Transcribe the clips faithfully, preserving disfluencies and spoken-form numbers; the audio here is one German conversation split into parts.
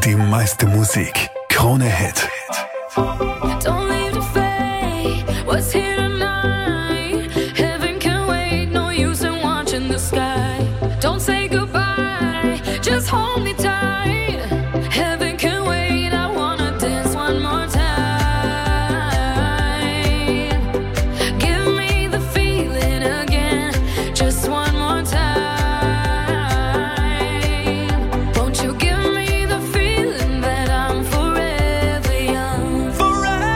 Die meiste Musik. Krone Hit. Don't leave the fate, what's here tonight? Heaven can wait, no use in watching the sky. Don't say goodbye, just hold me tight. Heaven can wait, I wanna dance one more time. Give me the feeling again, just one more time. Won't you give me the feeling that I'm forever young? Forever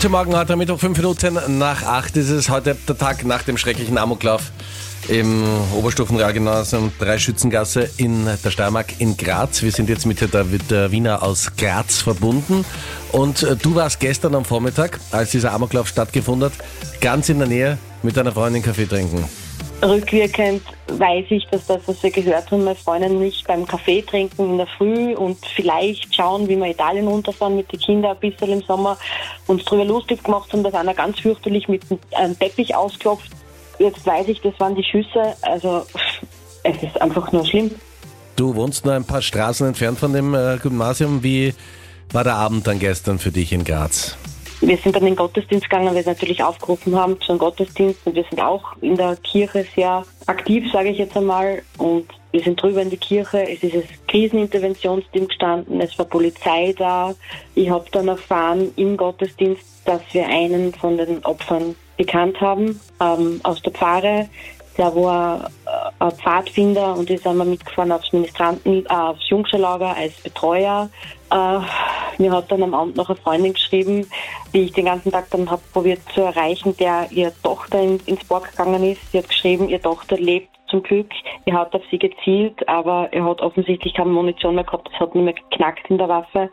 Guten Morgen, heute Mittwoch, fünf Minuten nach acht ist es. Heute der Tag nach dem schrecklichen Amoklauf im Oberstufenrealgymnasium Dreischützengasse in der Steiermark in Graz. Wir sind jetzt mit der, mit der Wiener aus Graz verbunden. Und du warst gestern am Vormittag, als dieser Amoklauf stattgefunden hat, ganz in der Nähe mit deiner Freundin Kaffee trinken. Rückwirkend weiß ich, dass das, was wir gehört haben, meine Freundin nicht beim Kaffee trinken in der Früh und vielleicht schauen, wie wir Italien runterfahren mit den Kindern ein bisschen im Sommer, uns darüber lustig gemacht haben, dass einer ganz fürchterlich mit einem Teppich ausklopft. Jetzt weiß ich, das waren die Schüsse, also es ist einfach nur schlimm. Du wohnst nur ein paar Straßen entfernt von dem äh, Gymnasium. Wie war der Abend dann gestern für dich in Graz? Wir sind dann in den Gottesdienst gegangen, weil wir es natürlich aufgerufen haben zu einem Gottesdienst und wir sind auch in der Kirche sehr aktiv, sage ich jetzt einmal, und wir sind drüber in die Kirche. Es ist das Kriseninterventionsteam gestanden, es war Polizei da. Ich habe dann erfahren im Gottesdienst, dass wir einen von den Opfern bekannt haben, ähm, aus der Pfarre. Der war äh, ein Pfadfinder und ist einmal mitgefahren aufs Ministranten, äh, aufs Jungscharlager als Betreuer. Äh, mir hat dann am Abend noch eine Freundin geschrieben, die ich den ganzen Tag dann habe probiert zu erreichen, der ihre Tochter in, ins Park gegangen ist. Sie hat geschrieben, ihre Tochter lebt zum Glück. Er hat auf sie gezielt, aber er hat offensichtlich keine Munition mehr gehabt. Es hat nicht mehr geknackt in der Waffe.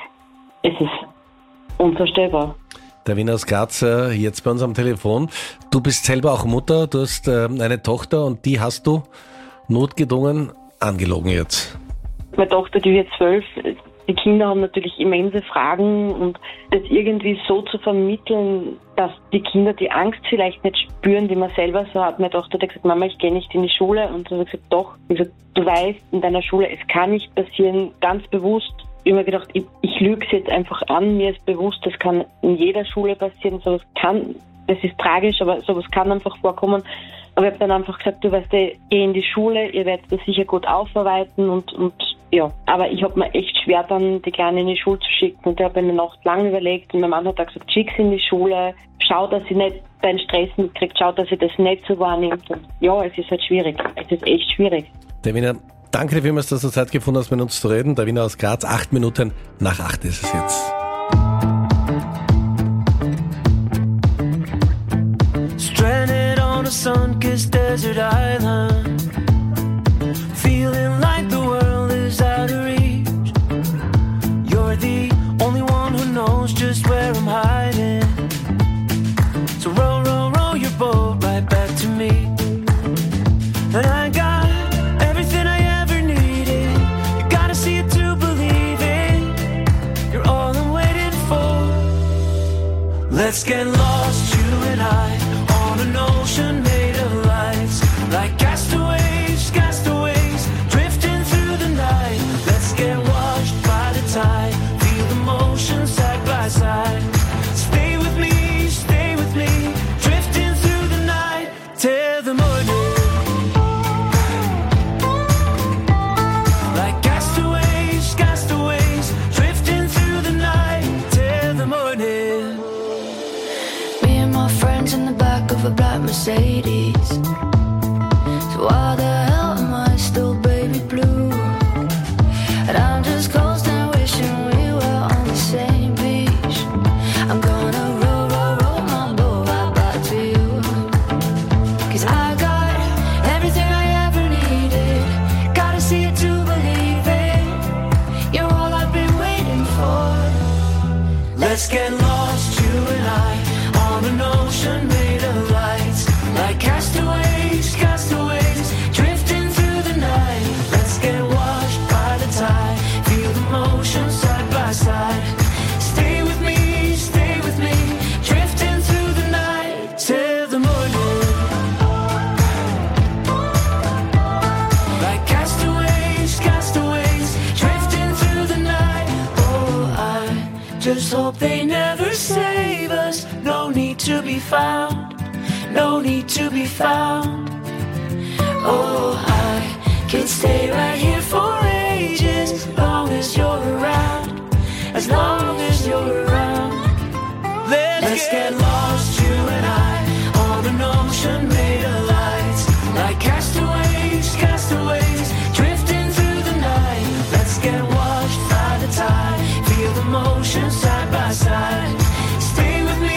Es ist unvorstellbar. Der Wiener aus Graz, jetzt bei uns am Telefon. Du bist selber auch Mutter, du hast eine Tochter und die hast du notgedrungen angelogen jetzt. Meine Tochter, die wird zwölf, die Kinder haben natürlich immense Fragen und das irgendwie so zu vermitteln, dass die Kinder die Angst vielleicht nicht spüren, die man selber so hat. Meine Tochter hat gesagt, Mama, ich gehe nicht in die Schule. Und ich habe gesagt, doch. Ich habe gesagt, du weißt, in deiner Schule, es kann nicht passieren, ganz bewusst. Ich habe mir gedacht, ich, ich lüge es jetzt einfach an, mir ist bewusst, das kann in jeder Schule passieren, sowas kann, das ist tragisch, aber sowas kann einfach vorkommen. Aber ich habe dann einfach gesagt, du weißt, ich gehe in die Schule, ihr werdet das sicher gut aufarbeiten und, und ja. Aber ich habe mir echt schwer dann die Kleine in die Schule zu schicken und ich habe in der Nacht lang überlegt und mein Mann hat dann gesagt, schick sie in die Schule, schau, dass sie nicht deinen Stress mitkriegt, schau, dass sie das nicht so wahrnimmt. Und ja, es ist halt schwierig, es ist echt schwierig. Der Wiener, danke dir vielmals, dass du Zeit gefunden hast, mit uns zu reden. Der Wiener aus Graz, acht Minuten nach acht ist es jetzt. Stranded on a sun-kissed desert island, feeling like the world is out of reach. You're the only one who knows just where I'm hiding. So row, row, row your boat right back to me. And I got everything I ever needed. You gotta see it to believe it. You're all I'm waiting for. Let's get lost, you and I, on an ocean made of lights, like castaways, castaways, drifting through the night. Let's get washed by the tide, feel the motion side by side. Stay with me, stay with me, drifting through the night till the morning. Like castaways, castaways, drifting through the night till the morning. Me and my friends in the back of a black Mercedes. So why the hell am I still baby blue? And I'm just coasting, wishing we were on the same beach. I'm gonna roll, roll, roll my boat right back to you. Cause I got everything I ever needed. Gotta see it to believe it. You're all I've been waiting for. Let's get lost, you and I, on an ocean made of lights, like castaways, castaways, drifting through the night. Let's get washed by the tide, feel the motion side by side. Stay with me, stay with me, drifting through the night till the morning. Like castaways, castaways, drifting through the night. Oh, I just hope they never save us. No need to be found, no need to be found. Oh, I could stay right here for ages, as long as you're around, as long as you're around. Let's, Let's get, get lost, you and I, on an ocean made of lights, like castaways, castaways, drifting through the night. Let's get washed by the tide, feel the motion side by side. Stay with me,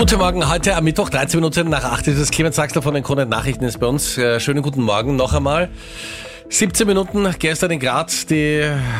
Guten Morgen, heute am Mittwoch, dreizehn Minuten nach acht ist es. Clemens Sachsler von den Krone Nachrichten ist bei uns. Äh, schönen guten Morgen noch einmal. siebzehn Minuten gestern in Graz, die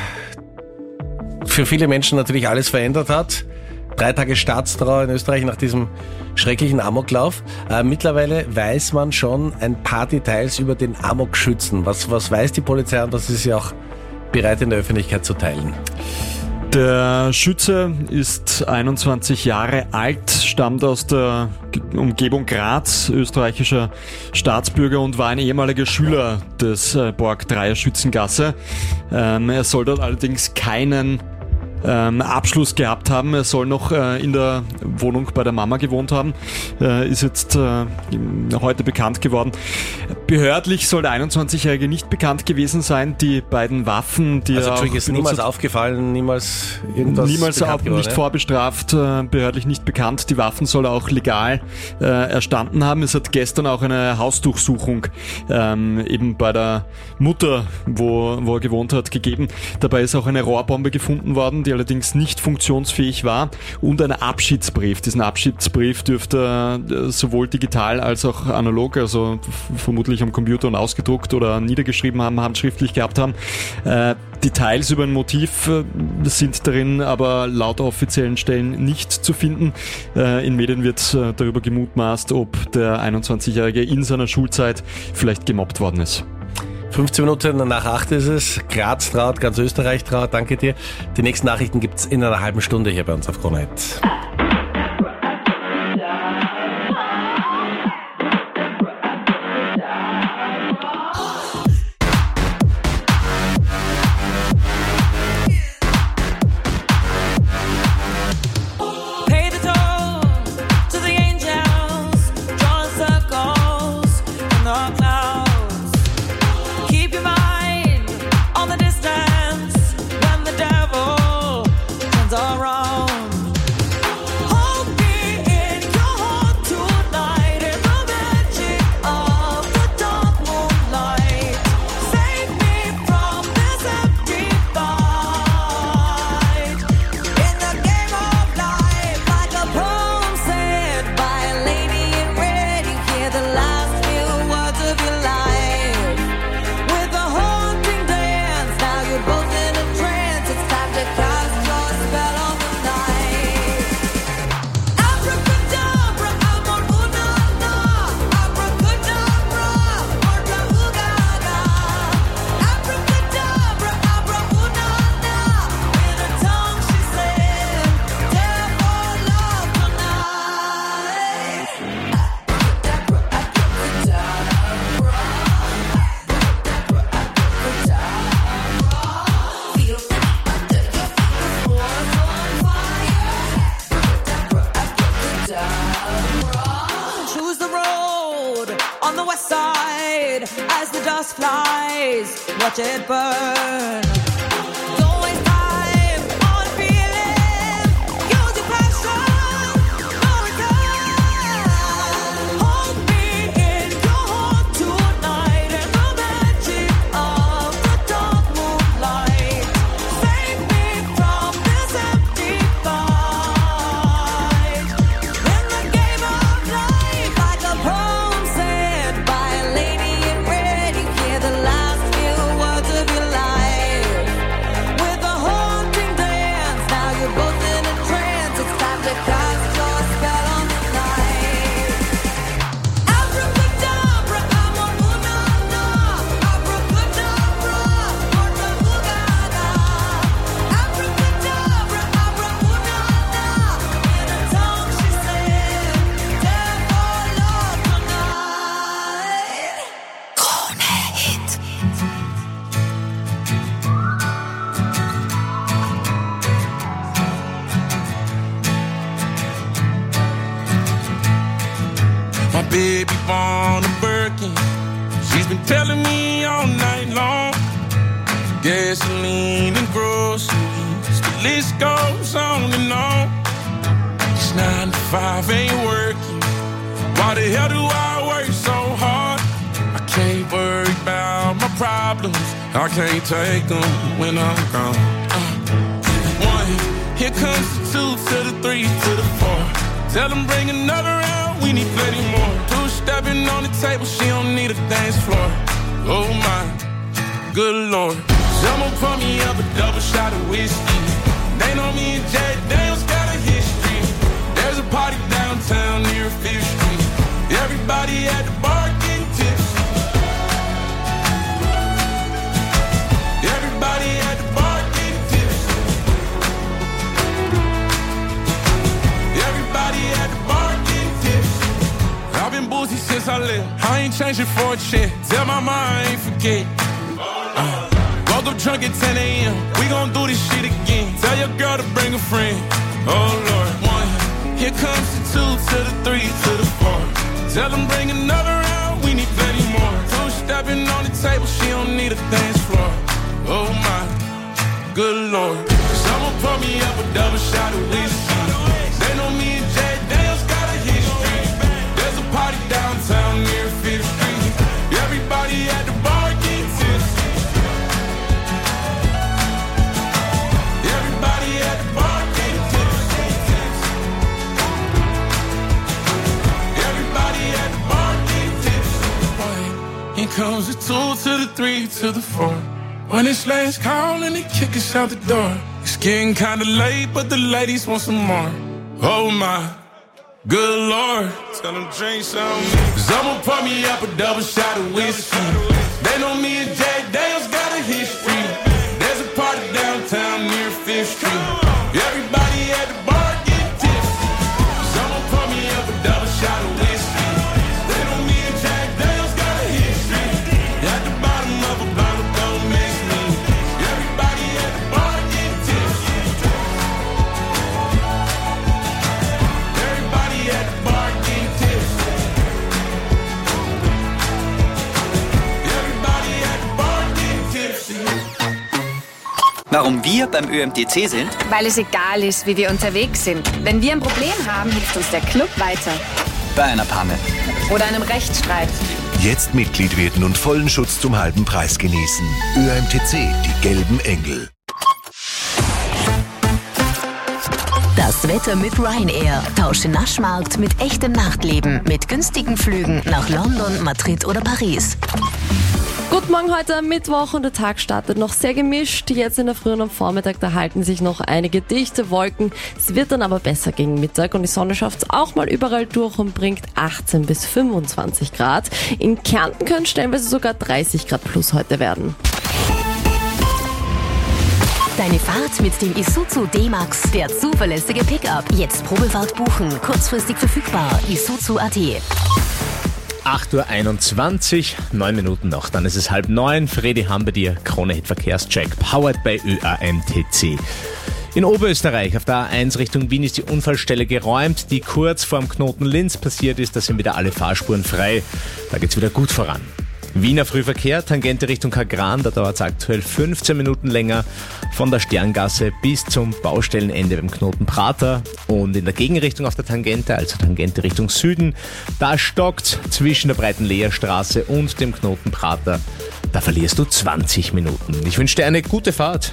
für viele Menschen natürlich alles verändert hat. Drei Tage Staatstrauer in Österreich nach diesem schrecklichen Amoklauf. Äh, mittlerweile weiß man schon ein paar Details über den Amokschützen. Was, was weiß die Polizei und was ist sie auch bereit in der Öffentlichkeit zu teilen? Der Schütze ist einundzwanzig Jahre alt, stammt aus der Umgebung Graz, österreichischer Staatsbürger und war ein ehemaliger Schüler des Borg Dreier Schützengasse. Ähm, er soll dort allerdings keinen ähm, Abschluss gehabt haben. Er soll noch äh, in der Wohnung bei der Mama gewohnt haben, äh, ist jetzt äh, heute bekannt geworden. Behördlich soll der einundzwanzigjährige nicht bekannt gewesen sein. Die beiden Waffen, die also, er auch ist niemals aufgefallen, niemals irgendwas Niemals auch geworden, nicht ja? vorbestraft, äh, behördlich nicht bekannt. Die Waffen soll er auch legal äh, erstanden haben. Es hat gestern auch eine Hausdurchsuchung ähm, eben bei der Mutter, wo, wo er gewohnt hat, gegeben. Dabei ist auch eine Rohrbombe gefunden worden, die allerdings nicht funktionsfähig war, und ein Abschiedsbrief. Diesen Abschiedsbrief dürfte äh, sowohl digital als auch analog, also f- vermutlich am Computer und ausgedruckt oder niedergeschrieben haben, handschriftlich gehabt haben. Äh, Details über ein Motiv äh, sind darin aber laut offiziellen Stellen nicht zu finden. Äh, in Medien wird äh, darüber gemutmaßt, ob der einundzwanzigjährige in seiner Schulzeit vielleicht gemobbt worden ist. fünfzehn Minuten nach acht ist es. Graz traut, ganz Österreich traut. Danke dir. Die nächsten Nachrichten gibt's in einer halben Stunde hier bei uns auf Krone Hit. Pay the toll to the angels, drawing circles in the clouds. Keep your mind on the distance when the devil turns around. Hold me in your heart tonight in the magic of the dark moonlight. Save me from this empty fight. In the game of life, like a poem said by a lady in red, you hear the last few words of your life. With a haunting dance, now you're both in a trance. It's time to cast your spell on the night. Abracadabra, amor una na. Abracadabra, morta ugaga. Abracadabra, abra una na. With her tongue she said, devil love tonight. Feel under your feet, the floor's on fire. Choose the road on the west side as the dust flies. Watch it burn. Don't waste time on feeling. Use your passion. No return. Hold me in your heart tonight in the magic of the dark moonlight. Save me from this empty fight. In the game of life, like a poem said by a lady in red, you hear the last few words of your life. With a haunting dance, now you're both in a trance. It's time to cast your spell on the night. Abracadabra, amor una na. Abracadabra, morta ugaga. Abracadabra, abra una na. In her tongue she said, devil love tonight. Krone Hit. My baby born a Birkin. She's been telling me all night long. Gasoline and groceries, the list goes on and on. It's nine to five, ain't working. Why the hell do I work so hard? I can't worry about my problems. I can't take them when I'm gone. Uh, one, here comes the two to the three to the four. Tell them bring another round, we need plenty more. Two-stepping on the table, she don't need a dance floor. Oh my, good Lord. Someone pour me up a double shot of whiskey. They know me and Jay Daniels got a history. There's a party downtown near Fifth Street. Everybody at the bar getting tipsy. Everybody at the bar getting tipsy. Everybody at the bar getting tipsy. I've been boozy since I left. I ain't changing for a check. Tell my mom I ain't forget. Uh, woke up drunk at ten a.m. We gon' do this shit again. Tell your girl to bring a friend. Oh Lord, one. Here comes the two to the three to the four. Tell them bring another round, we need plenty more. Two stepping on the table, she don't need a dance floor. Oh my, good Lord. Someone pour me up a double shot of whiskey. They know me and Jay Daniels got a history. There's a party downtown near Fifth Street. Everybody at the bar getting tipsy. Everybody at the bar getting tipsy. Everybody at the bar getting tipsy. Here comes the two to the three to the four. When it's last call and they kick us out the door. It's getting kinda late, but the ladies want some more. Oh my, good Lord. Tell them drink some. Someone pour me up a double shot of whiskey. They know me and Jay Daniels got a history. There's a party downtown near Fifth Street. Everybody at the bar getting tipsy. Someone pour me up a double shot of whiskey. They know me and Jay Daniels got a history. At the bottom of a bottle, don't miss me. Everybody at the bar getting tipsy. Everybody at the bar getting tipsy. Everybody at the bar getting tipsy. Warum wir beim Ö M T C sind? Weil es egal ist, wie wir unterwegs sind. Wenn wir ein Problem haben, hilft uns der Club weiter. Bei einer Panne. Oder einem Rechtsstreit. Jetzt Mitglied werden und vollen Schutz zum halben Preis genießen. Ö M T C, die gelben Engel. Das Wetter mit Ryanair. Tausche Naschmarkt mit echtem Nachtleben. Mit günstigen Flügen nach London, Madrid oder Paris. Guten Morgen heute am Mittwoch und der Tag startet noch sehr gemischt. Jetzt in der Früh und am Vormittag, da halten sich noch einige dichte Wolken. Es wird dann aber besser gegen Mittag und die Sonne schafft es auch mal überall durch und bringt achtzehn bis fünfundzwanzig Grad. In Kärnten können stellenweise sogar dreißig Grad plus heute werden. Deine Fahrt mit dem Isuzu D-Max, der zuverlässige Pickup. Jetzt Probefahrt buchen, kurzfristig verfügbar. Isuzu Punkt A T. acht Uhr einundzwanzig, neun Minuten noch, dann ist es halb neun. Fredi haben bei dir, Krone-Hit Verkehrscheck, powered by Ö A M T C. In Oberösterreich auf der A eins Richtung Wien ist die Unfallstelle geräumt, die kurz vorm Knoten Linz passiert ist. Da sind wieder alle Fahrspuren frei. Da geht's wieder gut voran. Wiener Frühverkehr, Tangente Richtung Kagran, da dauert es aktuell fünfzehn Minuten länger von der Sterngasse bis zum Baustellenende beim Knoten Prater. Und in der Gegenrichtung auf der Tangente, also Tangente Richtung Süden, da stockt zwischen der breiten Leerstraße und dem Knoten Prater. Da verlierst du zwanzig Minuten. Ich wünsche dir eine gute Fahrt.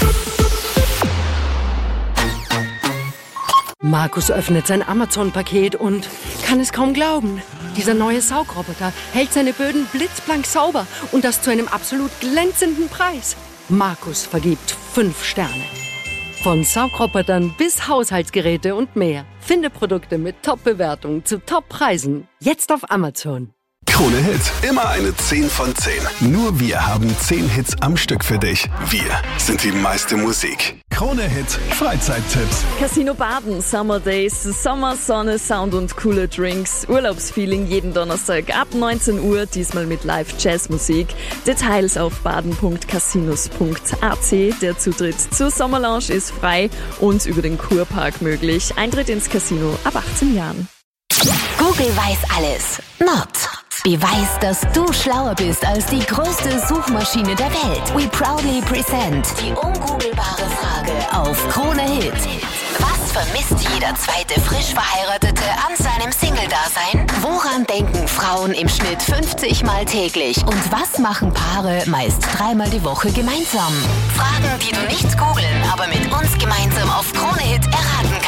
Markus öffnet sein Amazon-Paket und kann es kaum glauben. Dieser neue Saugroboter hält seine Böden blitzblank sauber und das zu einem absolut glänzenden Preis. Markus vergibt fünf Sterne. Von Saugrobotern bis Haushaltsgeräte und mehr. Finde Produkte mit Top-Bewertungen zu Top-Preisen. Jetzt auf Amazon. Krone Hit, immer eine zehn von zehn. Nur wir haben zehn Hits am Stück für dich. Wir sind die meiste Musik. Krone Hit Freizeittipps. Casino Baden, Summer Days, Sommer, Sonne, Sound und coole Drinks. Urlaubsfeeling jeden Donnerstag ab neunzehn Uhr, diesmal mit Live-Jazzmusik. Details auf baden punkt casinos punkt a t. Der Zutritt zur Sommerlounge ist frei und über den Kurpark möglich. Eintritt ins Casino ab achtzehn Jahren. Google weiß alles. Not. Beweis, dass du schlauer bist als die größte Suchmaschine der Welt. We proudly present die ungoogelbare Frage auf Krone Hit. Was vermisst jeder zweite frisch Verheiratete an seinem Single-Dasein? Woran denken Frauen im Schnitt fünfzig Mal täglich? Und was machen Paare meist dreimal die Woche gemeinsam? Fragen, die du nicht googeln, aber mit uns gemeinsam auf Krone Hit erraten kannst. Die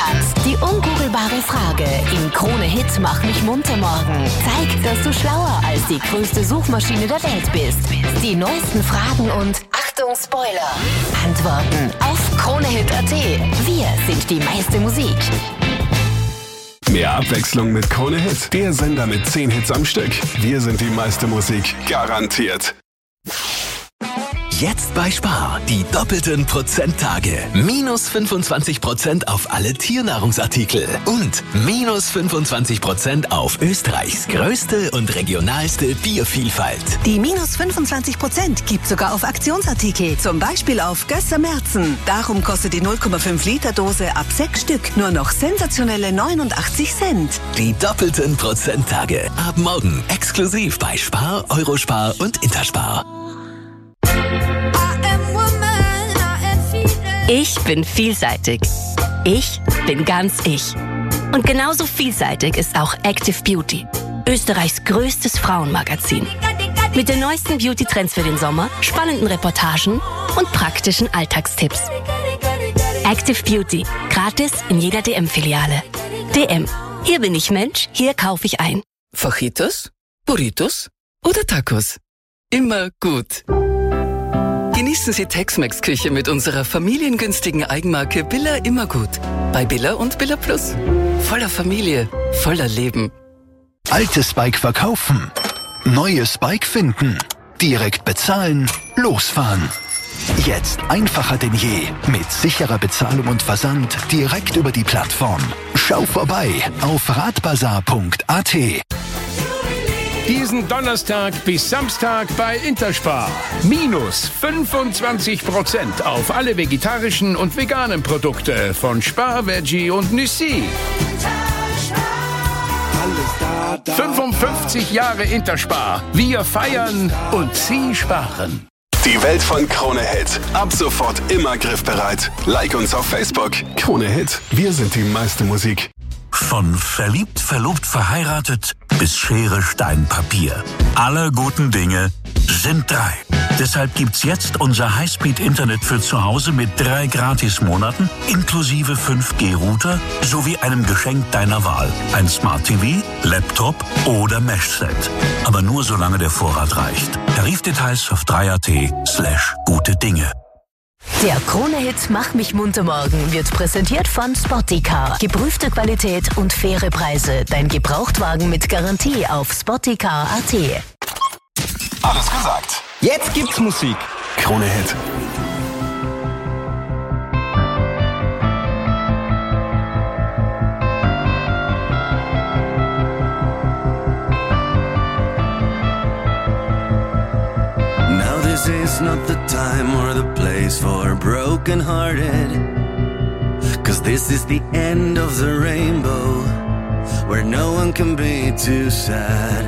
Die ungoogelbare Frage in Krone Hit Mach mich munter morgen. Zeig, dass du schlauer als die größte Suchmaschine der Welt bist. Die neuesten Fragen und, Achtung Spoiler, Antworten auf kronehit punkt at. Wir sind die meiste Musik. Mehr Abwechslung mit Krone Hit. Der Sender mit zehn Hits am Stück. Wir sind die meiste Musik. Garantiert. Jetzt bei Spar. Die doppelten Prozenttage. Minus fünfundzwanzig Prozent auf alle Tiernahrungsartikel. Und minus fünfundzwanzig Prozent auf Österreichs größte und regionalste Biervielfalt. Die minus fünfundzwanzig Prozent gibt sogar auf Aktionsartikel. Zum Beispiel auf Gösser Merzen. Darum kostet die null Komma fünf Liter Dose ab sechs Stück nur noch sensationelle neunundachtzig Cent. Die doppelten Prozenttage. Ab morgen exklusiv bei Spar, Eurospar und Interspar. Ich bin vielseitig. Ich bin ganz ich. Und genauso vielseitig ist auch Active Beauty, Österreichs größtes Frauenmagazin. Mit den neuesten Beauty-Trends für den Sommer, spannenden Reportagen und praktischen Alltagstipps. Active Beauty, gratis in jeder D M-Filiale. D M, hier bin ich Mensch, hier kaufe ich ein. Fajitas, Burritos oder Tacos? Immer gut. Genießen Sie Tex-Mex-Küche mit unserer familiengünstigen Eigenmarke Billa Immergut. Bei Billa und Billa Plus. Voller Familie, voller Leben. Altes Bike verkaufen. Neues Bike finden. Direkt bezahlen. Losfahren. Jetzt einfacher denn je. Mit sicherer Bezahlung und Versand direkt über die Plattform. Schau vorbei auf radbazar punkt at. Diesen Donnerstag bis Samstag bei Interspar. Minus fünfundzwanzig Prozent auf alle vegetarischen und veganen Produkte von Spar, Veggie und Nüssi. fünfundfünfzig Jahre Interspar. Wir feiern und Sie sparen. Die Welt von Krone Hit. Ab sofort immer griffbereit. Like uns auf Facebook. Krone Hit. Wir sind die meiste Musik. Von verliebt, verlobt, verheiratet bis Schere, Stein, Papier. Alle guten Dinge sind drei. Deshalb gibt's jetzt unser Highspeed-Internet für zu Hause mit drei Gratismonaten inklusive fünf G Router sowie einem Geschenk deiner Wahl. Ein Smart T V, Laptop oder Meshset. Aber nur solange der Vorrat reicht. Tarifdetails auf drei punkt at slash gute Dinge. Der Krone-Hit Mach mich munter morgen wird präsentiert von Spotticar. Geprüfte Qualität und faire Preise. Dein Gebrauchtwagen mit Garantie auf spotticar punkt at. Alles gesagt. Jetzt gibt's Musik. Krone Hit. This is not the time or the place for broken-hearted, 'cause this is the end of the rainbow, where no one can be too sad.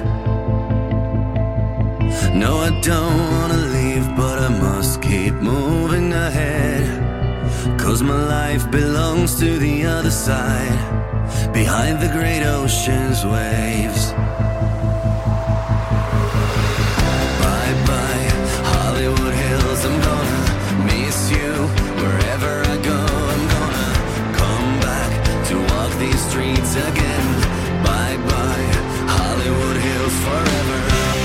No, I don't wanna leave, but I must keep moving ahead, 'cause my life belongs to the other side, behind the great ocean's waves. Bye-bye Hollywood Hills, I'm gonna miss you. Wherever I go, I'm gonna come back to walk these streets again. Bye-bye Hollywood Hills forever.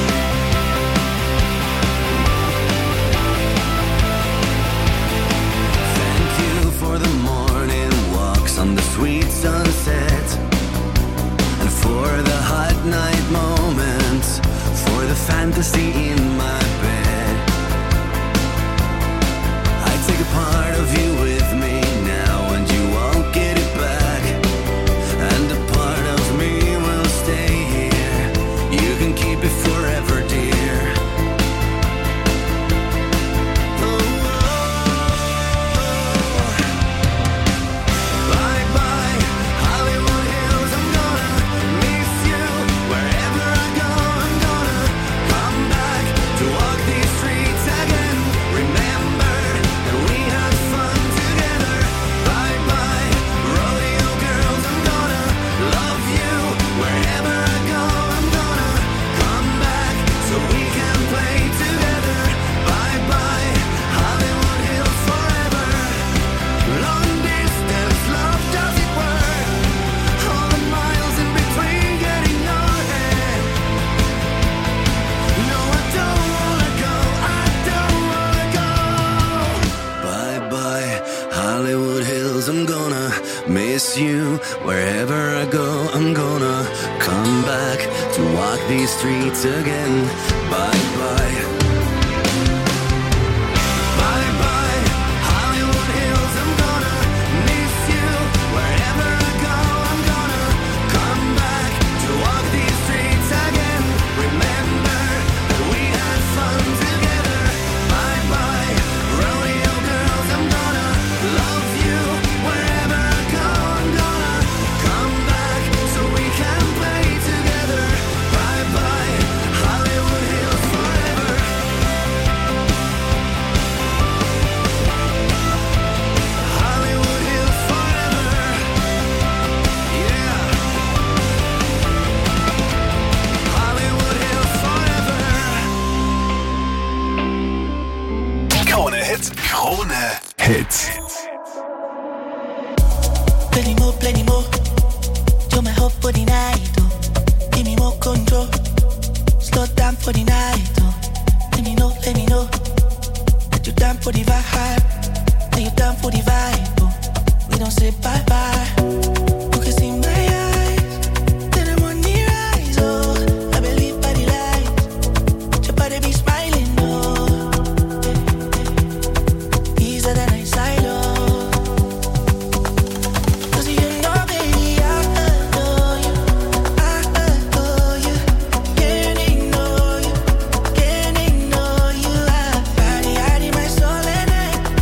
Thank you for the morning walks on the sweet sunset, and for the hot night moments, for the fantasy in my bed. Take a part of you with me now, and you won't get it back. And a part of me will stay here. You can keep it forever, dear. Oh, bye bye Hollywood Hills, I'm gonna miss you. Wherever I go, I'm gonna come back to miss you. Wherever I go, I'm gonna come back to walk these streets again. Bye bye. Bye bye, Hollywood Hills, I'm gonna miss you. Wherever I go, I'm gonna come back to walk these streets again. Remember that we had fun together. Bye bye, rodeo girls, I'm gonna love you. Wherever I go, I'm gonna come back so we can play together. Bye bye, Hollywood Hills forever. Hollywood Hills forever. Yeah. Hollywood Hills forever. Krone Hits. Krone Hits. Plenty more, plenty more. You're my hope for the night, oh. Give me more control. Slow down for the night, oh. Let me know, let me know that you're down for the vibe. That you're down for the vibe, oh. We don't say bye bye. You can see my eyes, that I'm on the rise, oh. I believe by the light, your body be smiling, oh. Easier than I silo. Cause you know, baby, I adore you. I adore you. Can't ignore you. Can't ignore you. I body, I need my soul and I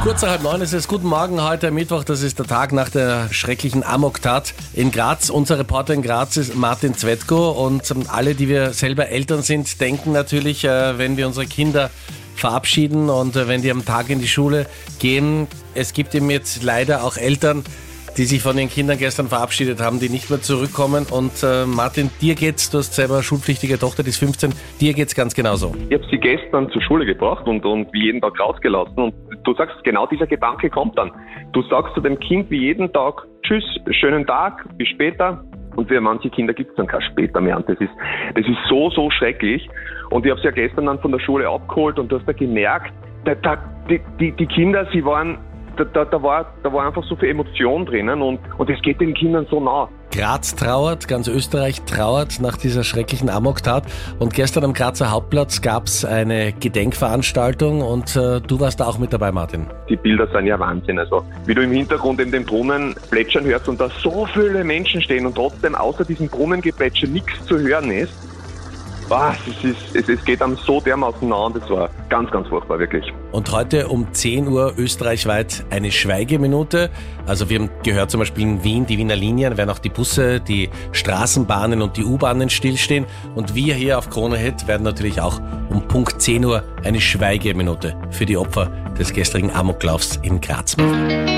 Kurz nach halb neun ist es. Guten Morgen, heute Mittwoch. Das ist der Tag nach der schrecklichen Amoktat in Graz. Unser Reporter in Graz ist Martin Zwetko. Und alle, die wir selber Eltern sind, denken natürlich, wenn wir unsere Kinder verabschieden und wenn die am Tag in die Schule gehen. Es gibt eben jetzt leider auch Eltern, die sich von den Kindern gestern verabschiedet haben, die nicht mehr zurückkommen. Und äh, Martin, dir geht's, du hast selber eine schulpflichtige Tochter, die ist fünfzehn, dir geht's ganz genauso. Ich habe sie gestern zur Schule gebracht und, und wie jeden Tag rausgelassen. Und du sagst, genau dieser Gedanke kommt dann. Du sagst zu dem Kind wie jeden Tag, tschüss, schönen Tag, bis später. Und für manche Kinder gibt es dann kein später mehr. Und das ist, das ist so, so schrecklich. Und ich habe sie ja gestern dann von der Schule abgeholt und du hast da gemerkt, da, da, die, die, die Kinder, sie waren... Da, da, da, war, da war einfach so viel Emotion drinnen und, und es geht den Kindern so nah. Graz trauert, ganz Österreich trauert nach dieser schrecklichen Amoktat. Und gestern am Grazer Hauptplatz gab es eine Gedenkveranstaltung und äh, du warst da auch mit dabei, Martin. Die Bilder sind ja Wahnsinn. Also wie du im Hintergrund in den Brunnen plätschern hörst und da so viele Menschen stehen und trotzdem außer diesem Brunnengeplätscher nichts zu hören ist. Was, es, ist, es, es geht einem so dermaßen nah und das war ganz, ganz furchtbar, wirklich. Und heute um zehn Uhr österreichweit eine Schweigeminute. Also wir haben gehört zum Beispiel in Wien, die Wiener Linien, werden auch die Busse, die Straßenbahnen und die U-Bahnen stillstehen. Und wir hier auf Krone Hit werden natürlich auch um Punkt zehn Uhr eine Schweigeminute für die Opfer des gestrigen Amoklaufs in Graz machen.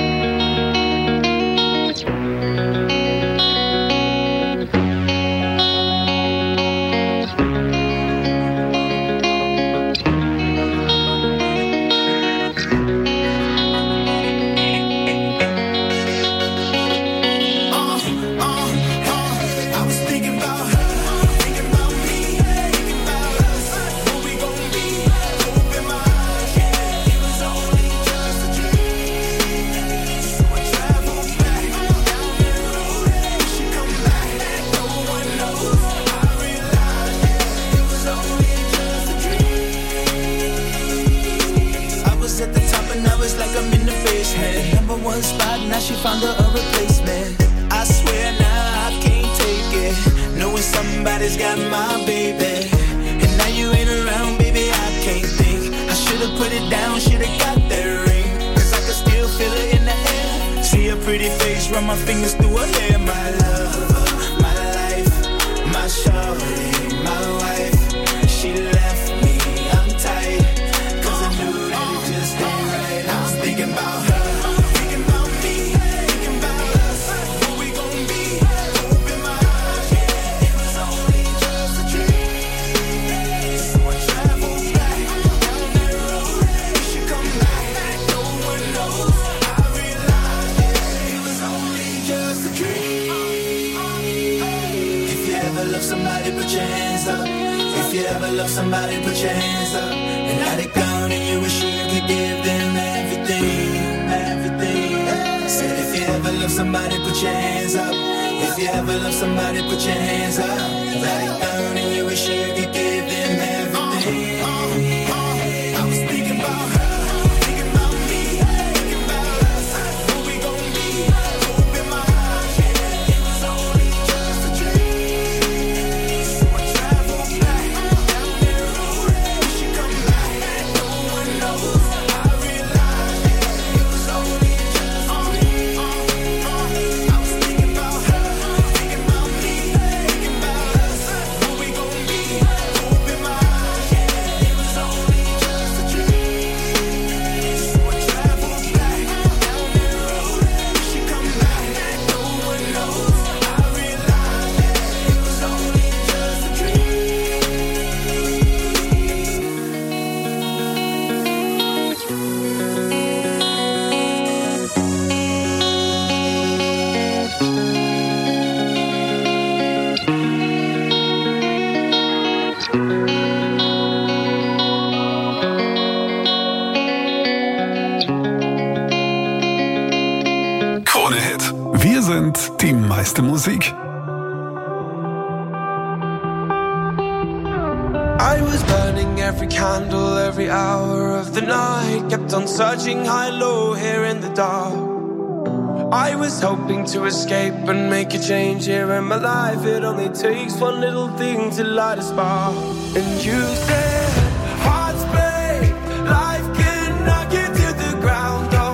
One spot, now she found her a replacement. I swear now I can't take it, knowing somebody's got my baby. And now you ain't around, baby, I can't think. I should've put it down, should've got that ring, cause I can still feel it in the air. See her pretty face, run my fingers through her hair. My love, my life, my shorty, my wife. She left me, I'm tight, cause I knew that it just ain't right. I was thinking about her. Somebody put your hands up. If you ever love somebody, put your hands up. And now they're gone and you wish you could give them everything, everything. Said if you ever love somebody, put your hands up. If you ever love somebody, put your hands up. Now they're gone and you wish you could give them everything. I was thinking about her. Wir sind die meiste Musik. I was burning every candle, every hour of the night. Kept on searching high, low, here in the dark. I was hoping to escape and make a change here in my life. It only takes one little thing to light a spark. And you said, hearts break, life can knock you to the ground.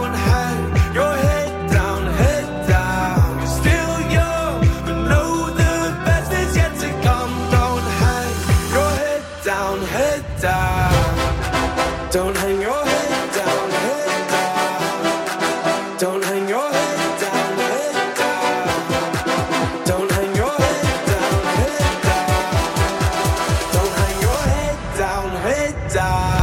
your head down, head down. Don't hang your head down, head down. Don't hang your head down, head down. Don't hang your head down, head down.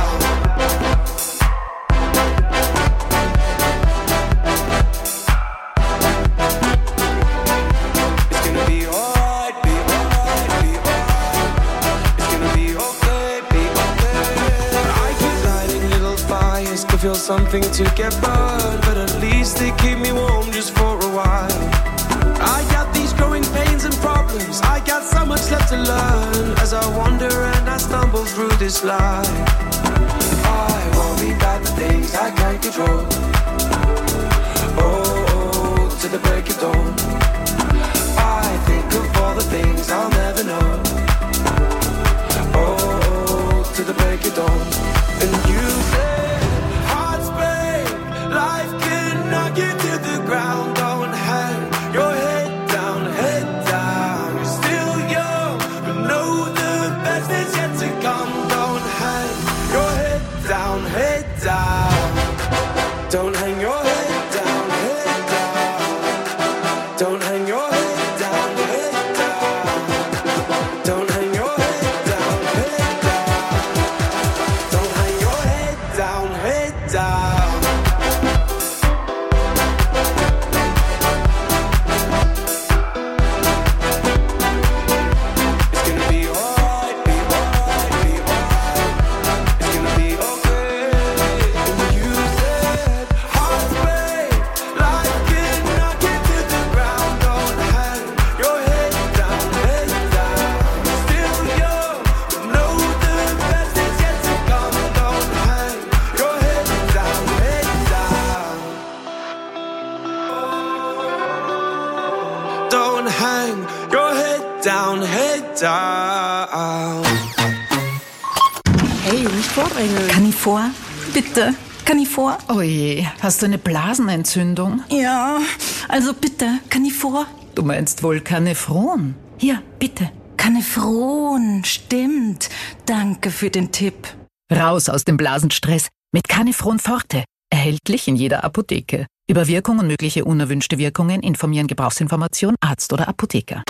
It's gonna be alright, be alright, be alright. It's gonna be okay, be okay. I keep lighting little fires to feel something to get burned, but at least they keep me warm just for a while. I got these growing pains and problems. I got so much left to learn as I wander and I stumble through this life. I worry about the things I can't control. Oh, oh, to the break of dawn. I think of all the things I'll never know. Oh, oh, to the break of dawn. And you say, hearts break, life can knock you to the ground. Don't hang your head down, head down. You're still young, but know the best is yet to come. Don't hang your head down, head down. Don't hang your head down, head down. Don't hang your head down, head down. Don't hang your head down, head down. Don't hang your head down, head down. It's gonna be alright, be alright, be alright. It's gonna be okay. And you said, hearts break, life can knock you to the ground. Don't hang your head down, head down. You're still young, but know the best is yet to come. Don't hang your head down, head down. Don't hang your head down, head down. Hey, nicht vordrängeln. Kann ich vor? Bitte. Kann ich vor? Oh je, hast du eine Blasenentzündung? Ja, also bitte, kann ich vor? Du meinst wohl Canefron? Hier, bitte. Canefron, stimmt. Danke für den Tipp. Raus aus dem Blasenstress mit Canefron Forte. Erhältlich in jeder Apotheke. Über Wirkung und mögliche unerwünschte Wirkungen informieren Gebrauchsinformation, Arzt oder Apotheker.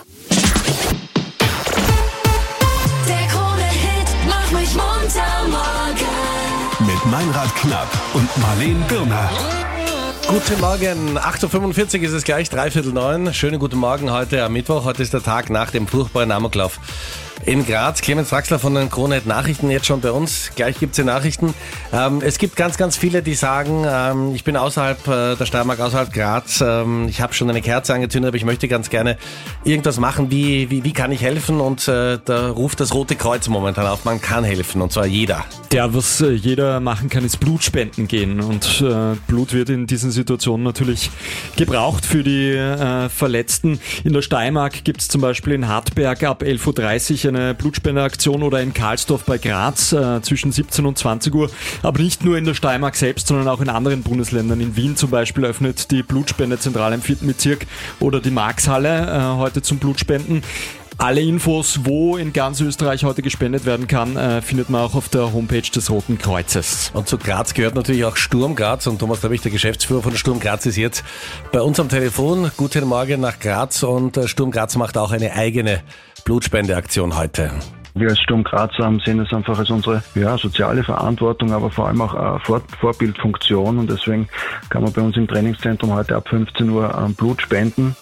Der Krone-Hit macht mich munter morgen. Mit Meinrad Knapp und Marleen Birner. Guten Morgen, acht Uhr fünfundvierzig ist es gleich, dreiviertel neun. Schönen guten Morgen heute am Mittwoch. Heute ist der Tag nach dem furchtbaren Amoklauf in Graz. Clemens Draxler von den Krone-Hit Nachrichten jetzt schon bei uns. Gleich gibt's die Nachrichten. Ähm, es gibt ganz, ganz viele, die sagen, ähm, ich bin außerhalb äh, der Steiermark, außerhalb Graz. Ähm, ich habe schon eine Kerze angezündet, aber ich möchte ganz gerne irgendwas machen. Wie, wie, wie kann ich helfen? Und äh, da ruft das Rote Kreuz momentan auf. Man kann helfen, und zwar jeder. Ja, was äh, jeder machen kann, ist Blutspenden gehen. Und äh, Blut wird in diesen Situationen natürlich gebraucht für die äh, Verletzten. In der Steiermark gibt es zum Beispiel in Hartberg ab elf Uhr dreißig eine Blutspendeaktion oder in Karlsdorf bei Graz äh, zwischen siebzehn und zwanzig Uhr. Aber nicht nur in der Steiermark selbst, sondern auch in anderen Bundesländern. In Wien zum Beispiel öffnet die Blutspendezentrale im vierten Bezirk oder die Marxhalle äh, heute zum Blutspenden. Alle Infos, wo in ganz Österreich heute gespendet werden kann, äh, findet man auch auf der Homepage des Roten Kreuzes. Und zu Graz gehört natürlich auch Sturm Graz und Thomas Dabich, der Geschäftsführer von Sturm Graz, ist jetzt bei uns am Telefon. Guten Morgen nach Graz und äh, Sturm Graz macht auch eine eigene Blutspendeaktion heute. Wir als Sturm Graz sehen es einfach als unsere ja, soziale Verantwortung, aber vor allem auch eine Vor- Vorbildfunktion, und deswegen kann man bei uns im Trainingszentrum heute ab fünfzehn Uhr ähm, Blut spenden.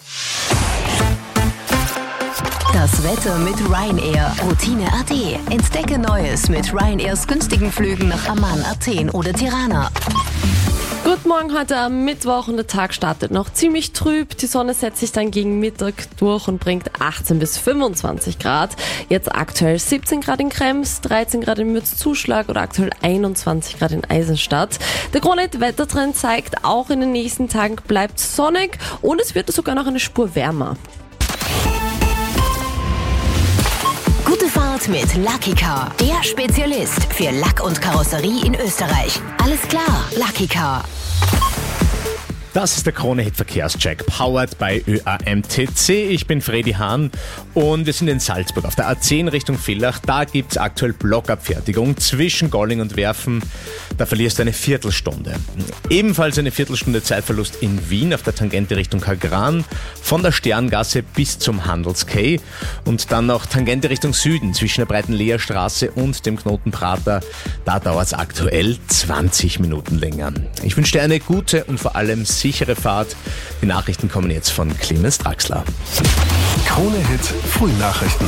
Das Wetter mit Ryanair. Routine A D. Entdecke Neues mit Ryanairs günstigen Flügen nach Amman, Athen oder Tirana. Guten Morgen heute am Mittwoch und der Tag startet noch ziemlich trüb. Die Sonne setzt sich dann gegen Mittag durch und bringt achtzehn bis fünfundzwanzig Grad. Jetzt aktuell siebzehn Grad in Krems, dreizehn Grad in Mürzzuschlag oder aktuell einundzwanzig Grad in Eisenstadt. Der Krone-Hit-Wettertrend zeigt, auch in den nächsten Tagen bleibt sonnig und es wird sogar noch eine Spur wärmer. Gute Fahrt mit Lucky Car, der Spezialist für Lack und Karosserie in Österreich. Alles klar, Lucky Car. Das ist der Krone-Hit Verkehrscheck, powered bei Ö A M T C. Ich bin Fredi Hahn und wir sind in Salzburg auf der A zehn Richtung Villach. Da gibt's aktuell Blockabfertigung zwischen Golling und Werfen. Da verlierst du eine Viertelstunde. Ebenfalls eine Viertelstunde Zeitverlust in Wien auf der Tangente Richtung Kagran, von der Sterngasse bis zum Handelskay. Und dann noch Tangente Richtung Süden zwischen der breiten Leerstraße und dem Knoten Prater. Da dauert's aktuell zwanzig Minuten länger. Ich wünsche dir eine gute und vor allem sichere Fahrt. Die Nachrichten kommen jetzt von Clemens Draxler. Krone-Hit Frühnachrichten.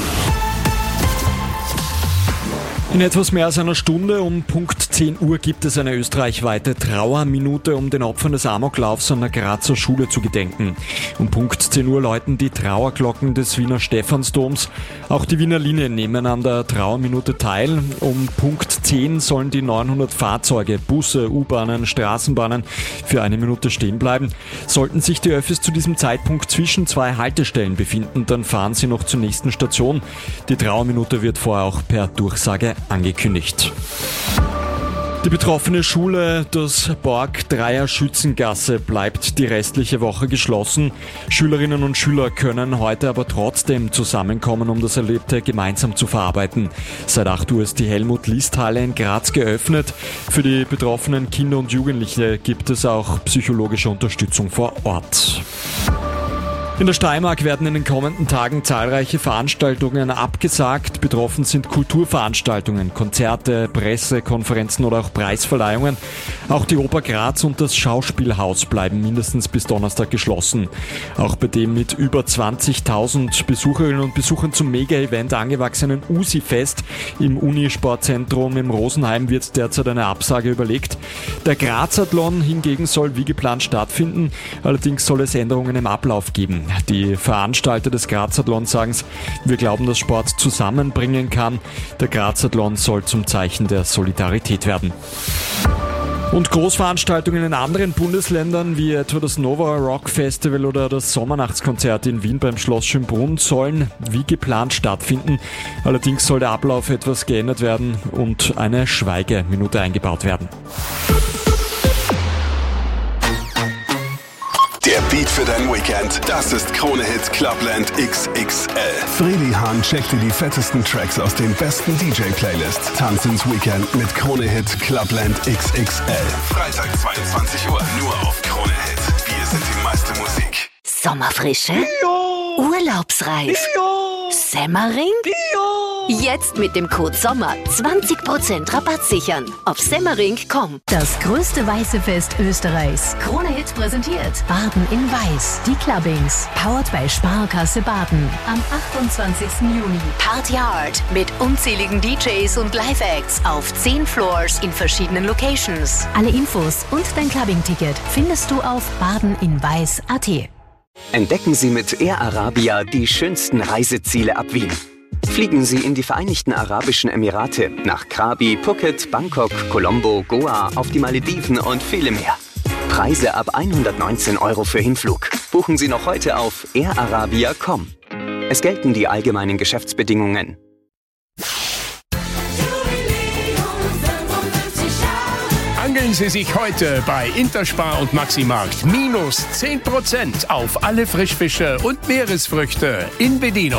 In etwas mehr als einer Stunde um Punkt zehn Uhr gibt es eine österreichweite Trauerminute, um den Opfern des Amoklaufs an der Grazer Schule zu gedenken. Um Punkt zehn Uhr läuten die Trauerglocken des Wiener Stephansdoms. Auch die Wiener Linien nehmen an der Trauerminute teil. Um Punkt zehn sollen die neunhundert Fahrzeuge, Busse, U-Bahnen, Straßenbahnen für eine Minute stehen bleiben. Sollten sich die Öffis zu diesem Zeitpunkt zwischen zwei Haltestellen befinden, dann fahren sie noch zur nächsten Station. Die Trauerminute wird vorher auch per Durchsage angekündigt. Die betroffene Schule, das Borg Dreier Schützengasse, bleibt die restliche Woche geschlossen. Schülerinnen und Schüler können heute aber trotzdem zusammenkommen, um das Erlebte gemeinsam zu verarbeiten. Seit acht Uhr ist die Helmut-List-Halle in Graz geöffnet. Für die betroffenen Kinder und Jugendliche gibt es auch psychologische Unterstützung vor Ort. In der Steiermark werden in den kommenden Tagen zahlreiche Veranstaltungen abgesagt. Betroffen sind Kulturveranstaltungen, Konzerte, Pressekonferenzen oder auch Preisverleihungen. Auch die Oper Graz und das Schauspielhaus bleiben mindestens bis Donnerstag geschlossen. Auch bei dem mit über zwanzigtausend Besucherinnen und Besuchern zum Mega-Event angewachsenen U S I-Fest im Unisportzentrum im Rosenheim wird derzeit eine Absage überlegt. Der Grazathlon hingegen soll wie geplant stattfinden, allerdings soll es Änderungen im Ablauf geben. Die Veranstalter des Grazathlons sagen, wir glauben, dass Sport zusammenbringen kann. Der Grazathlon soll zum Zeichen der Solidarität werden. Und Großveranstaltungen in anderen Bundesländern, wie etwa das Nova Rock Festival oder das Sommernachtskonzert in Wien beim Schloss Schönbrunn, sollen wie geplant stattfinden. Allerdings soll der Ablauf etwas geändert werden und eine Schweigeminute eingebaut werden. Der Beat für dein Weekend, das ist Krone-Hit Clubland X X L. Fredi Hahn checkt dir die fettesten Tracks aus den besten D J-Playlists. Tanz ins Weekend mit Krone-Hit Clubland X X L. Freitag zweiundzwanzig Uhr, nur auf Krone-Hit. Wir sind die meiste Musik. Sommerfrische? Ja. Urlaubsreif? Ja. Semmering? Ja. Jetzt mit dem Code SOMMER zwanzig Prozent Rabatt sichern. Auf semmering punkt com. Das größte weiße Fest Österreichs. Krone-Hit präsentiert Baden in Weiß. Die Clubbings. Powered by Sparkasse Baden. Am achtundzwanzigsten Juni. Party Hard. Mit unzähligen D Js und Live-Acts auf zehn Floors in verschiedenen Locations. Alle Infos und dein Clubbing-Ticket findest du auf badeninweiß punkt at. Entdecken Sie mit Air Arabia die schönsten Reiseziele ab Wien. Fliegen Sie in die Vereinigten Arabischen Emirate, nach Krabi, Phuket, Bangkok, Colombo, Goa, auf die Malediven und viele mehr. Preise ab hundertneunzehn Euro für Hinflug. Buchen Sie noch heute auf air arabia punkt com. Es gelten die allgemeinen Geschäftsbedingungen. Angeln Sie sich heute bei Interspar und Maximarkt minus zehn Prozent auf alle Frischfische und Meeresfrüchte in Bedienung.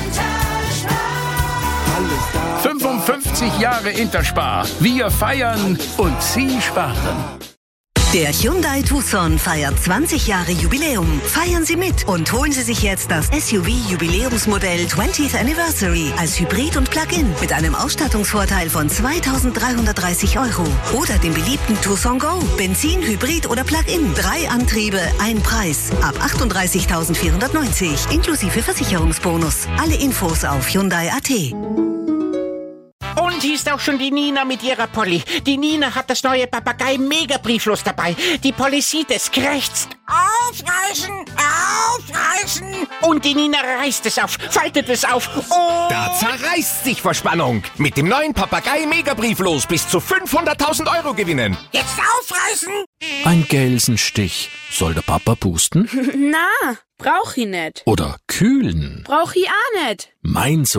fünfundfünfzig Jahre Interspar. Wir feiern und Sie sparen. Der Hyundai Tucson feiert zwanzig Jahre Jubiläum. Feiern Sie mit und holen Sie sich jetzt das S U V-Jubiläumsmodell twentieth Anniversary als Hybrid und Plug-in mit einem Ausstattungsvorteil von zweitausenddreihundertdreißig Euro. Oder den beliebten Tucson Go. Benzin, Hybrid oder Plug-in. Drei Antriebe, ein Preis. Ab achtunddreißigtausendvierhundertneunzig inklusive Versicherungsbonus. Alle Infos auf Hyundai punkt at. Und hier ist auch schon die Nina mit ihrer Polly. Die Nina hat das neue Papagei-Mega-Brieflos dabei. Die Polly sieht es, krächzt. Aufreißen, aufreißen. Und die Nina reißt es auf, faltet es auf. Oh. Da zerreißt sich vor Spannung. Mit dem neuen Papagei-Mega-Brieflos bis zu fünfhunderttausend Euro gewinnen. Jetzt aufreißen. Ein Gelsenstich. Soll der Papa pusten? Na, brauch ich nicht. Oder kühlen? Brauch ich auch nicht. Mein Sohn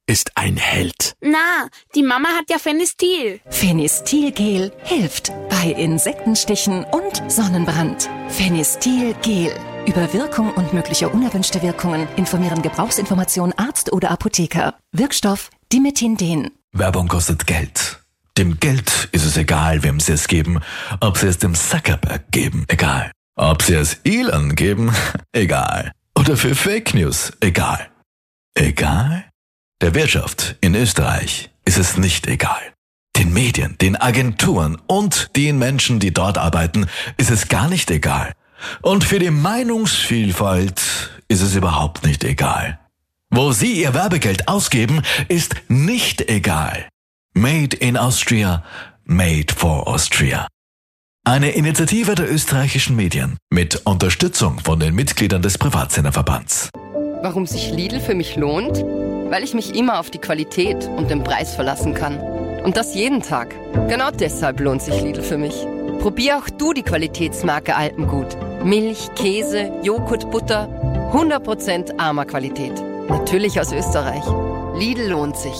ist ein Held. Na, die Mama hat ja Fenistil. Fenistil-Gel hilft bei Insektenstichen und Sonnenbrand. Fenistil-Gel. Über Wirkung und mögliche unerwünschte Wirkungen informieren Gebrauchsinformation Arzt oder Apotheker. Wirkstoff Dimethinden. Werbung kostet Geld. Dem Geld ist es egal, wem sie es geben. Ob sie es dem Zuckerberg geben, egal. Ob sie es Elon geben, egal. Oder für Fake News, egal. Egal? Der Wirtschaft in Österreich ist es nicht egal. Den Medien, den Agenturen und den Menschen, die dort arbeiten, ist es gar nicht egal. Und für die Meinungsvielfalt ist es überhaupt nicht egal. Wo sie ihr Werbegeld ausgeben, ist nicht egal. Made in Austria, made for Austria. Eine Initiative der österreichischen Medien mit Unterstützung von den Mitgliedern des Privatsenderverbands. Warum sich Lidl für mich lohnt? Weil ich mich immer auf die Qualität und den Preis verlassen kann. Und das jeden Tag. Genau deshalb lohnt sich Lidl für mich. Probier auch du die Qualitätsmarke Alpengut. Milch, Käse, Joghurt, Butter. hundert Prozent armer Qualität. Natürlich aus Österreich. Lidl lohnt sich.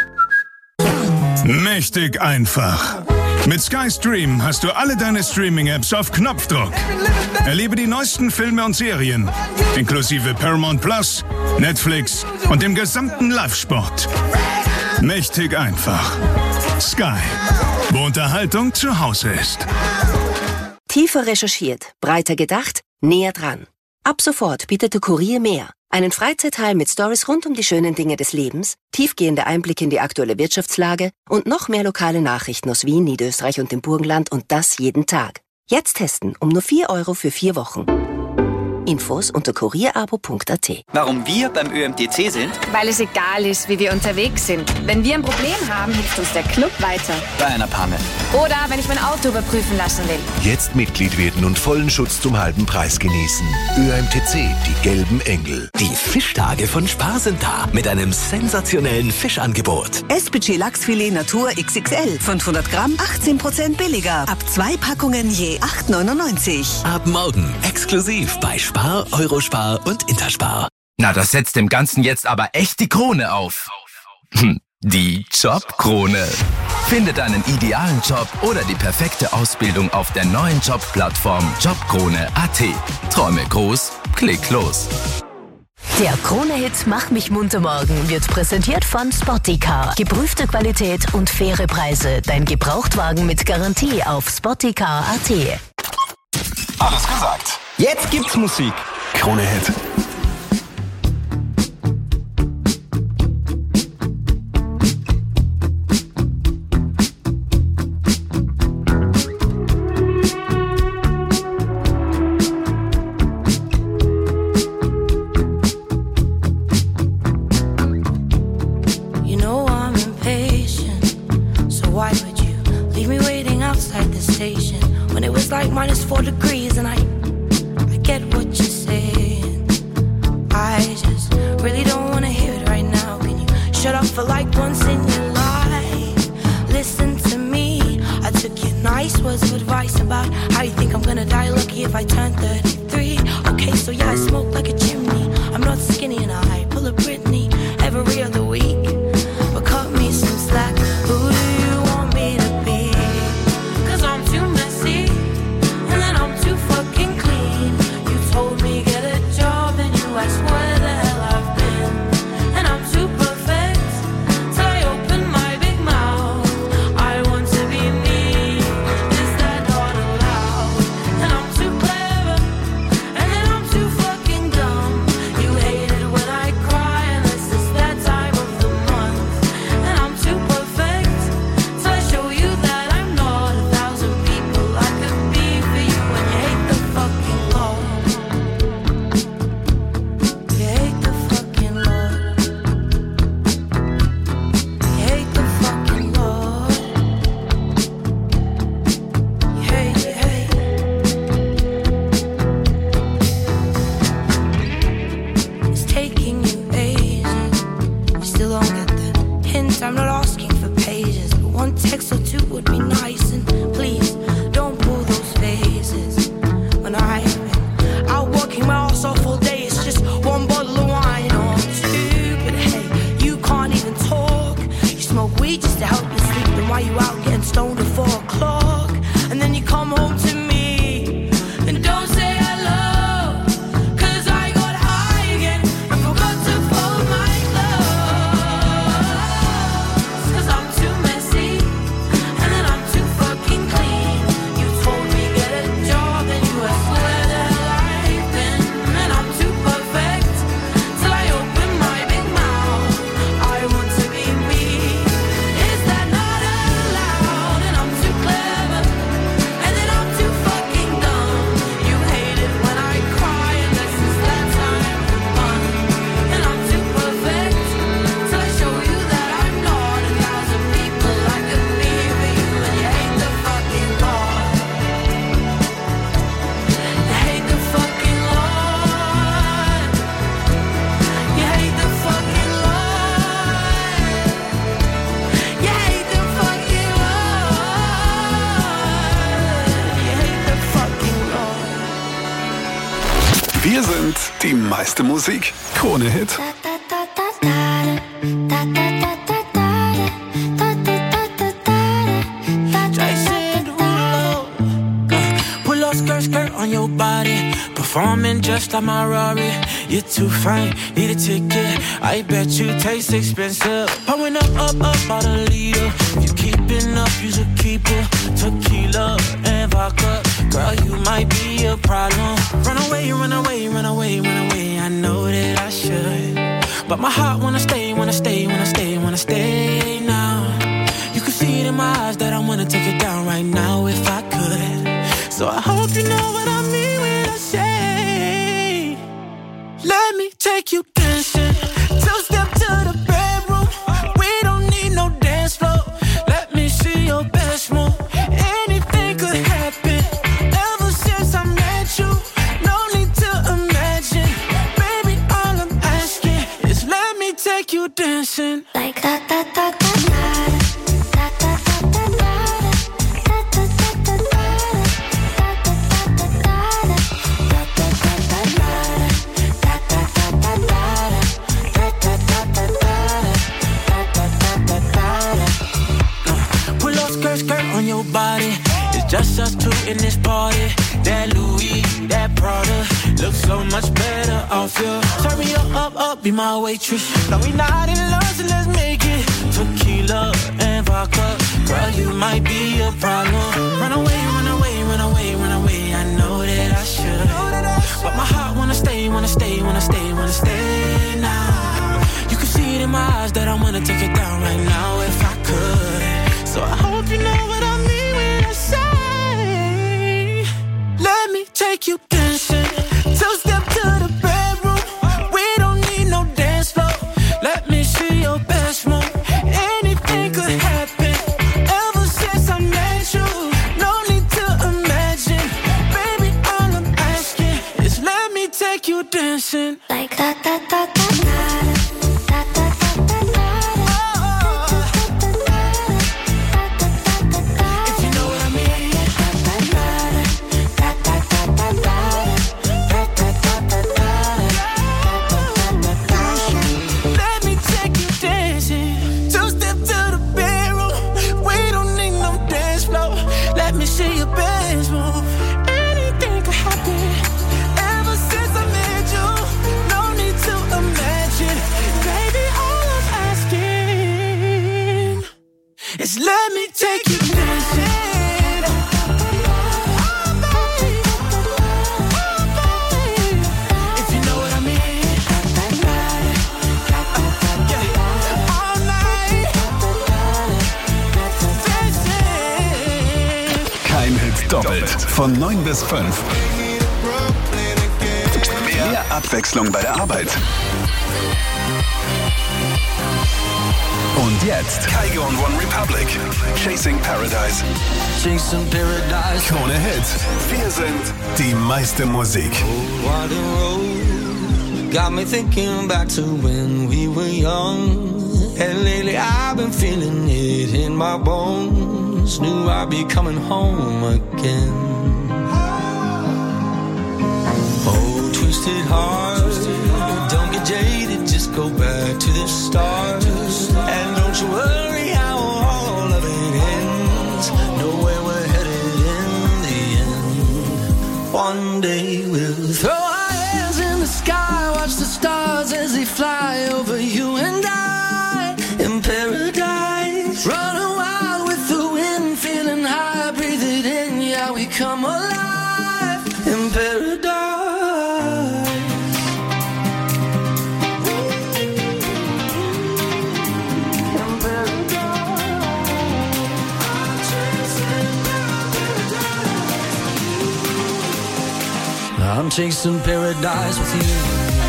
Mächtig einfach. Mit Sky Stream hast du alle deine Streaming-Apps auf Knopfdruck. Erlebe die neuesten Filme und Serien, inklusive Paramount Plus, Netflix und dem gesamten Live-Sport. Mächtig einfach. Sky, wo Unterhaltung zu Hause ist. Tiefer recherchiert, breiter gedacht, näher dran. Ab sofort bietet der Kurier mehr. Einen Freizeitteil mit Stories rund um die schönen Dinge des Lebens, tiefgehende Einblicke in die aktuelle Wirtschaftslage und noch mehr lokale Nachrichten aus Wien, Niederösterreich und dem Burgenland und das jeden Tag. Jetzt testen um nur vier Euro für vier Wochen. Infos unter kurierabo punkt at. Warum wir beim Ö M T C sind? Weil es egal ist, wie wir unterwegs sind. Wenn wir ein Problem haben, hilft uns der Club weiter. Bei einer Panne. Oder wenn ich mein Auto überprüfen lassen will. Jetzt Mitglied werden und vollen Schutz zum halben Preis genießen. Ö M T C, die gelben Engel. Die Fischtage von Spar sind da mit einem sensationellen Fischangebot. S P C Lachsfilet Natur X X L. fünfhundert Gramm, achtzehn Prozent billiger. Ab zwei Packungen je acht neunundneunzig. Ab morgen exklusiv bei Spar, Eurospar und Interspar. Na, das setzt dem Ganzen jetzt aber echt die Krone auf. Hm, die Jobkrone. Finde deinen idealen Job oder die perfekte Ausbildung auf der neuen Jobplattform jobkrone punkt at. Träume groß, klick los. Der Krone-Hit Mach mich munter morgen wird präsentiert von Spottycar. Geprüfte Qualität und faire Preise. Dein Gebrauchtwagen mit Garantie auf spottycar punkt at. Alles gesagt. Jetzt gibt's Musik. Krone Hit. You know I'm impatient, so why would you leave me waiting outside the station when it was like minus four degrees and I I get what you're saying. I just really don't wanna hear it right now. Can you shut up for like once in your life? Listen to me. I took your nice words of advice about how you think I'm gonna die lucky if I turn thirty-three. Okay, so yeah, I smoke like a chimney. I'm not skinny and I pull a Britney every other week. But cut me some slack. Who do you want me to be? Cause I'm too messy and then I'm too fucking clean. You told me get a job and you asked where the hell I've been. And I'm too perfect till I open my big mouth. I Wir sind die meiste Musik. Krone Hit. Skirt, skirt on your body, performing just like my Rari. You're too fine, need a ticket. I bet you taste expensive. Pouring up, up, up, about a liter. If you keeping up, you should keep it. Tequila and vodka, girl, you might be a problem. Run away, run away, run away, run away. I know that I should, but my heart wanna stay, wanna stay, wanna stay, wanna stay now. You can see it in my eyes that I wanna take it down right now if I could. So I hope you know what I mean when I say, let me take you dancing. Two-step to the bedroom. We don't need no dance floor. Let me see your best move. Anything could happen. Ever since I met you, no need to imagine. Baby, all I'm asking is let me take you dancing. Like da da da da da. Your body, it's just us two in this party. That Louis, that Prada, looks so much better off you. Turn me up, up, up, be my waitress. No, we not in love, so let's make it. Tequila and vodka, girl, you might be a problem. Run away, run away, run away, run away. I know that I should, but my heart wanna stay, wanna stay, wanna stay, wanna stay now. You can see it in my eyes that I wanna take it down right now if I could. So I hope you know what I mean when I say, let me take you dancing. Two-step to the bedroom. We don't need no dance floor. Let me see your best move. Anything could happen. Ever since I met you, no need to imagine. Baby, all I'm asking is let me take you dancing. Like da da da da da. Let me take you dancing. If you know what I mean. All night. Kein Hit doppelt. Von neun bis fünf. Mehr Abwechslung bei der Arbeit. Und jetzt Kygo und One Republic. Chasing Paradise. Chasing Paradise. Krone Hit. Wir sind die meiste Musik. What a road. Got me thinking back to when we were young. And lately I've been feeling it in my bones. Knew I'd be coming home again. Oh, twisted heart. Don't get jaded, just go back to the start. And don't you worry how all of it ends. Know where we're headed in the end. One day we'll throw our hands in the sky, watch the stars as they fly over you and I in paradise. Running wild with the wind, feeling high, breathe it in, yeah, we come alive in paradise. I'm chasing paradise with you.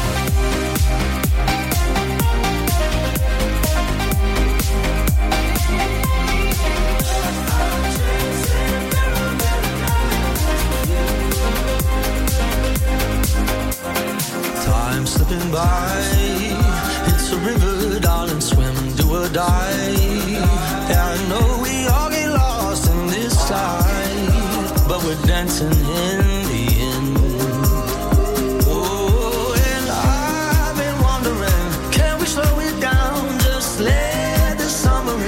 Time slipping by. It's a river, darling, swim, do or die. Yeah, I know we all get lost in this life, but we're dancing in the end.